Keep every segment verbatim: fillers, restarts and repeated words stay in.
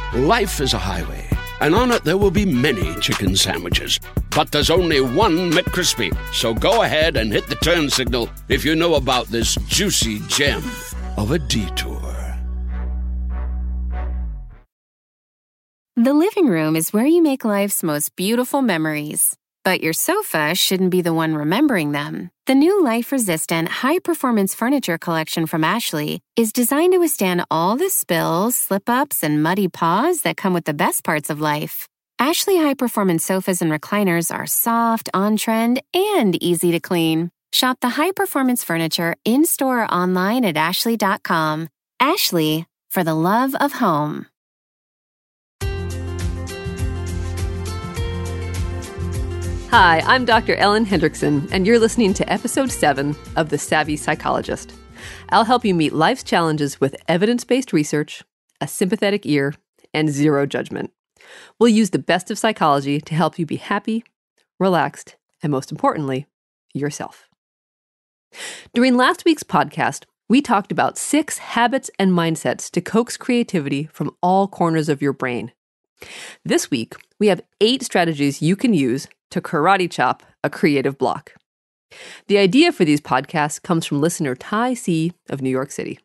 Life is a highway, and on it there will be many chicken sandwiches. But there's only one McCrispy. So go ahead and hit the turn signal if you know about this juicy gem of a detour. The living room is where you make life's most beautiful memories. But your sofa shouldn't be the one remembering them. The new life-resistant, high-performance furniture collection from Ashley is designed to withstand all the spills, slip-ups, and muddy paws that come with the best parts of life. Ashley high-performance sofas and recliners are soft, on-trend, and easy to clean. Shop the high-performance furniture in-store or online at ashley dot com. Ashley, for the love of home. Hi, I'm Doctor Ellen Hendrickson, and you're listening to Episode seven of The Savvy Psychologist. I'll help you meet life's challenges with evidence-based research, a sympathetic ear, and zero judgment. We'll use the best of psychology to help you be happy, relaxed, and most importantly, yourself. During last week's podcast, we talked about six habits and mindsets to coax creativity from all corners of your brain. This week, we have eight strategies you can use to karate chop a creative block. The idea for these podcasts comes from listener Ty C. of New York City.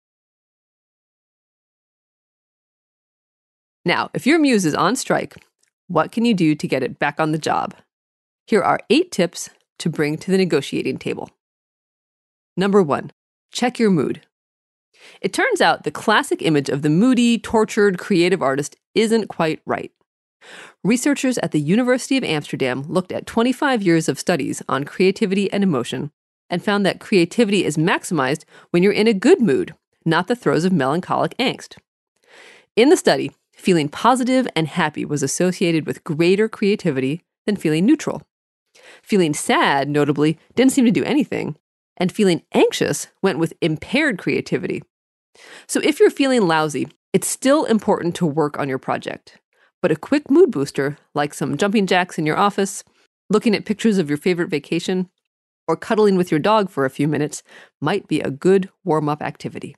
Now, if your muse is on strike, what can you do to get it back on the job? Here are eight tips to bring to the negotiating table. Number one, check your mood. It turns out the classic image of the moody, tortured, creative artist isn't quite right. Researchers at the University of Amsterdam looked at twenty-five years of studies on creativity and emotion and found that creativity is maximized when you're in a good mood, not the throes of melancholic angst. In the study, feeling positive and happy was associated with greater creativity than feeling neutral. Feeling sad, notably, didn't seem to do anything, and feeling anxious went with impaired creativity. So if you're feeling lousy, it's still important to work on your project. But a quick mood booster, like some jumping jacks in your office, looking at pictures of your favorite vacation, or cuddling with your dog for a few minutes, might be a good warm-up activity.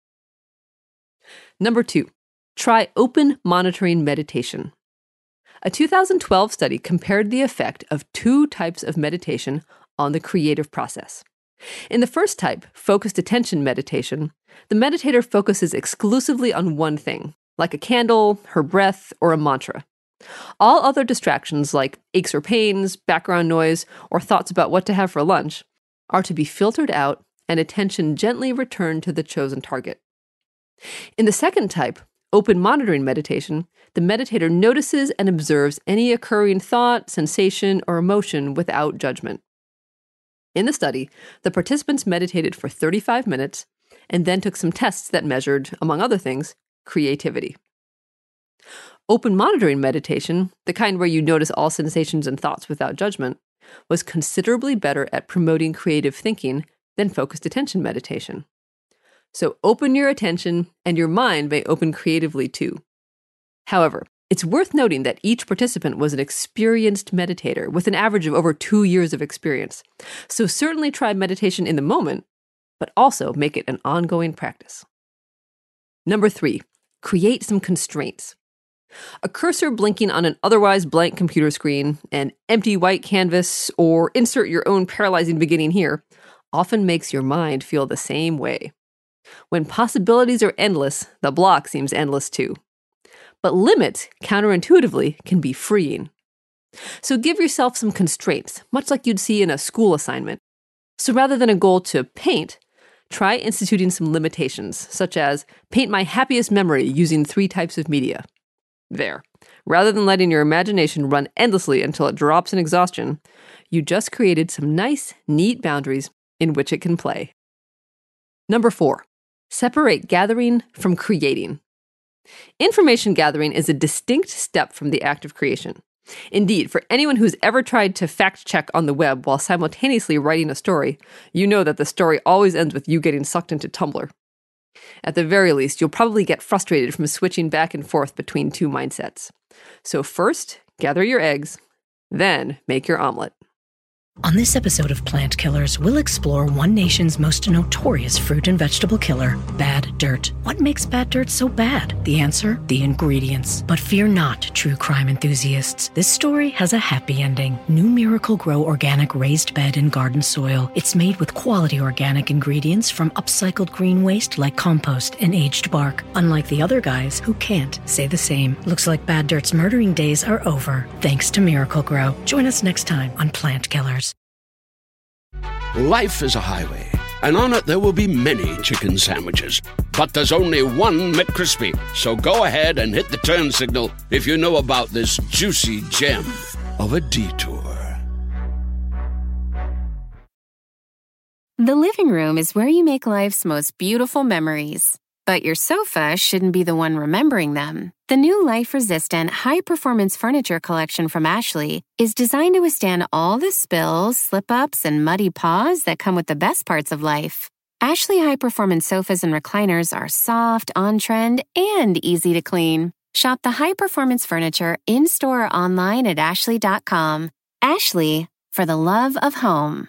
Number two, try open monitoring meditation. A two thousand twelve study compared the effect of two types of meditation on the creative process. In the first type, focused attention meditation, the meditator focuses exclusively on one thing, like a candle, her breath, or a mantra. All other distractions like aches or pains, background noise, or thoughts about what to have for lunch are to be filtered out and attention gently returned to the chosen target. In the second type, open monitoring meditation, the meditator notices and observes any occurring thought, sensation, or emotion without judgment. In the study, the participants meditated for thirty-five minutes and then took some tests that measured, among other things, creativity. Open monitoring meditation, the kind where you notice all sensations and thoughts without judgment, was considerably better at promoting creative thinking than focused attention meditation. So open your attention, and your mind may open creatively too. However, it's worth noting that each participant was an experienced meditator with an average of over two years of experience. So certainly try meditation in the moment, but also make it an ongoing practice. Number three, create some constraints. A cursor blinking on an otherwise blank computer screen, an empty white canvas, or insert your own paralyzing beginning here, often makes your mind feel the same way. When possibilities are endless, the block seems endless too. But limits, counterintuitively, can be freeing. So give yourself some constraints, much like you'd see in a school assignment. So rather than a goal to paint, try instituting some limitations, such as paint my happiest memory using three types of media. There. Rather than letting your imagination run endlessly until it drops in exhaustion, you just created some nice, neat boundaries in which it can play. Number four, separate gathering from creating. Information gathering is a distinct step from the act of creation. Indeed, for anyone who's ever tried to fact-check on the web while simultaneously writing a story, you know that the story always ends with you getting sucked into Tumblr. At the very least, you'll probably get frustrated from switching back and forth between two mindsets. So first, gather your eggs, then make your omelet. On this episode of Plant Killers, we'll explore one nation's most notorious fruit and vegetable killer, bad dirt. What makes bad dirt so bad? The answer? The ingredients. But fear not, true crime enthusiasts. This story has a happy ending. New Miracle-Gro Organic Raised Bed and Garden Soil. It's made with quality organic ingredients from upcycled green waste like compost and aged bark. Unlike the other guys who can't say the same. Looks like bad dirt's murdering days are over. Thanks to Miracle-Gro. Join us next time on Plant Killers. Life is a highway, and on it there will be many chicken sandwiches. But there's only one McCrispy. So go ahead and hit the turn signal if you know about this juicy gem of a detour. The living room is where you make life's most beautiful memories. But your sofa shouldn't be the one remembering them. The new life-resistant, high-performance furniture collection from Ashley is designed to withstand all the spills, slip-ups, and muddy paws that come with the best parts of life. Ashley high-performance sofas and recliners are soft, on-trend, and easy to clean. Shop the high-performance furniture in-store or online at ashley dot com. Ashley, for the love of home.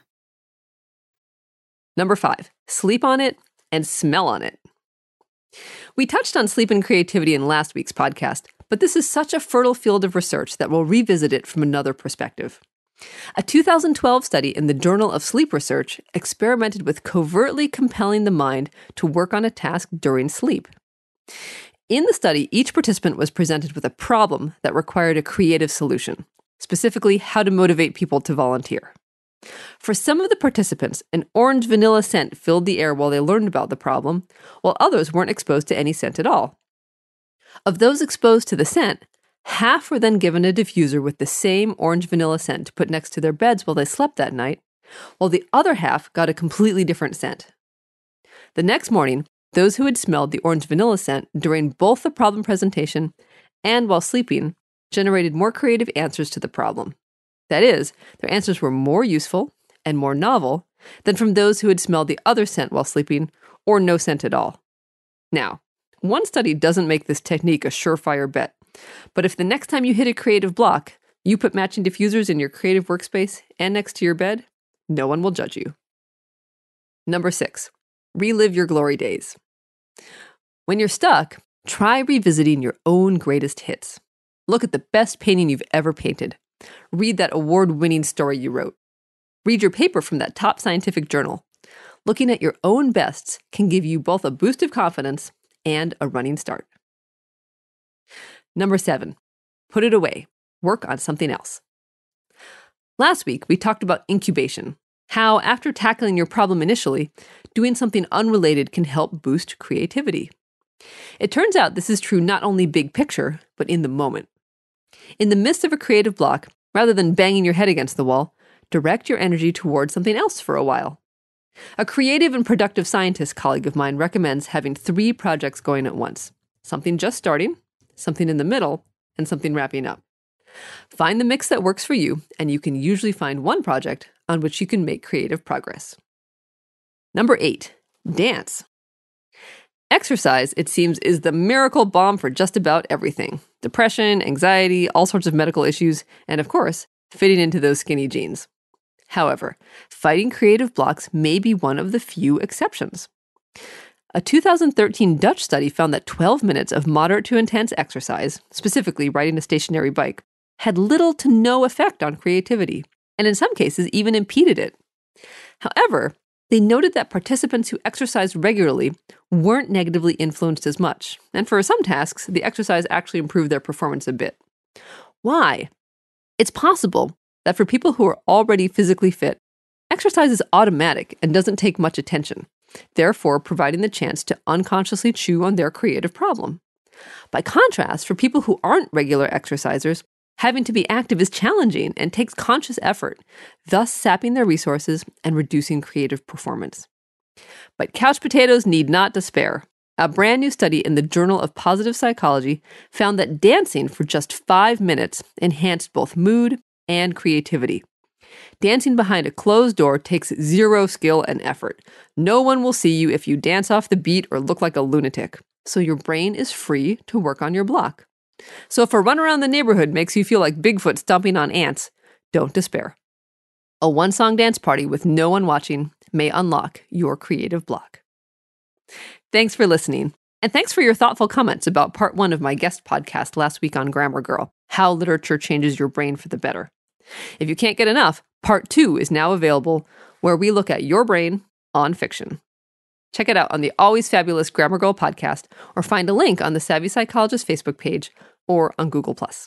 Number five, sleep on it and smell on it. We touched on sleep and creativity in last week's podcast, but this is such a fertile field of research that we'll revisit it from another perspective. A two thousand twelve study in the Journal of Sleep Research experimented with covertly compelling the mind to work on a task during sleep. In the study, each participant was presented with a problem that required a creative solution, specifically how to motivate people to volunteer. For some of the participants, an orange vanilla scent filled the air while they learned about the problem, while others weren't exposed to any scent at all. Of those exposed to the scent, half were then given a diffuser with the same orange vanilla scent to put next to their beds while they slept that night, while the other half got a completely different scent. The next morning, those who had smelled the orange vanilla scent during both the problem presentation and while sleeping generated more creative answers to the problem. That is, their answers were more useful and more novel than from those who had smelled the other scent while sleeping or no scent at all. Now, one study doesn't make this technique a surefire bet, but if the next time you hit a creative block, you put matching diffusers in your creative workspace and next to your bed, no one will judge you. Number six, relive your glory days. When you're stuck, try revisiting your own greatest hits. Look at the best painting you've ever painted. Read that award-winning story you wrote. Read your paper from that top scientific journal. Looking at your own bests can give you both a boost of confidence and a running start. Number seven, put it away. Work on something else. Last week, we talked about incubation, how after tackling your problem initially, doing something unrelated can help boost creativity. It turns out this is true not only big picture, but in the moment. In the midst of a creative block, rather than banging your head against the wall, direct your energy towards something else for a while. A creative and productive scientist colleague of mine recommends having three projects going at once. Something just starting, something in the middle, and something wrapping up. Find the mix that works for you, and you can usually find one project on which you can make creative progress. Number eight, dance. Exercise, it seems, is the miracle balm for just about everything. Depression, anxiety, all sorts of medical issues, and of course, fitting into those skinny jeans. However, fighting creative blocks may be one of the few exceptions. A two thousand thirteen Dutch study found that twelve minutes of moderate to intense exercise, specifically riding a stationary bike, had little to no effect on creativity, and in some cases even impeded it. However, they noted that participants who exercised regularly weren't negatively influenced as much, and for some tasks, the exercise actually improved their performance a bit. Why? It's possible that for people who are already physically fit, exercise is automatic and doesn't take much attention, therefore providing the chance to unconsciously chew on their creative problem. By contrast, for people who aren't regular exercisers, having to be active is challenging and takes conscious effort, thus sapping their resources and reducing creative performance. But couch potatoes need not despair. A brand new study in the Journal of Positive Psychology found that dancing for just five minutes enhanced both mood and creativity. Dancing behind a closed door takes zero skill and effort. No one will see you if you dance off the beat or look like a lunatic, so your brain is free to work on your block. So if a run around the neighborhood makes you feel like Bigfoot stomping on ants, don't despair. A one-song dance party with no one watching may unlock your creative block. Thanks for listening. And thanks for your thoughtful comments about part one of my guest podcast last week on Grammar Girl, How Literature Changes Your Brain for the Better. If you can't get enough, part two is now available, where we look at your brain on fiction. Check it out on the always fabulous Grammar Girl podcast, or find a link on the Savvy Psychologist Facebook page or on Google plus.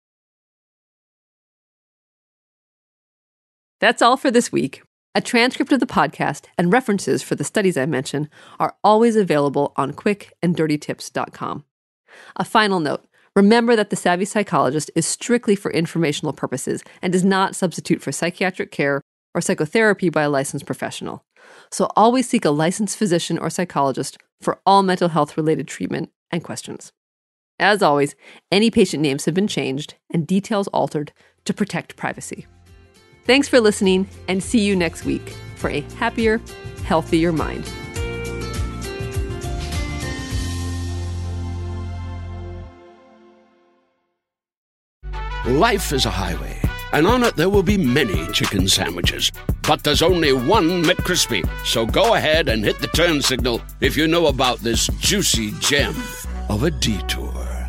That's all for this week. A transcript of the podcast and references for the studies I mention are always available on quick and dirty tips dot com. A final note, remember that the Savvy Psychologist is strictly for informational purposes and does not substitute for psychiatric care or psychotherapy by a licensed professional. So always seek a licensed physician or psychologist for all mental health-related treatment and questions. As always, any patient names have been changed and details altered to protect privacy. Thanks for listening, and see you next week for a happier, healthier mind. Life is a highway, and on it there will be many chicken sandwiches. But there's only one McCrispy. So go ahead and hit the turn signal if you know about this juicy gem of a detour.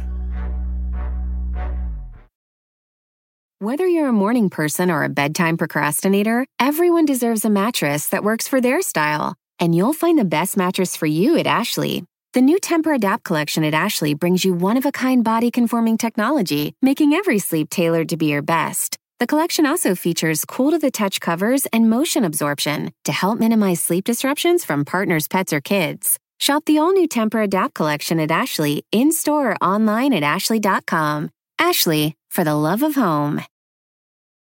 Whether you're a morning person or a bedtime procrastinator, everyone deserves a mattress that works for their style. And you'll find the best mattress for you at Ashley. The new Tempur-Adapt collection at Ashley brings you one-of-a-kind body-conforming technology, making every sleep tailored to be your best. The collection also features cool-to-the-touch covers and motion absorption to help minimize sleep disruptions from partners, pets, or kids. Shop the all-new Tempur-Adapt collection at Ashley, in-store or online at ashley dot com. Ashley, for the love of home.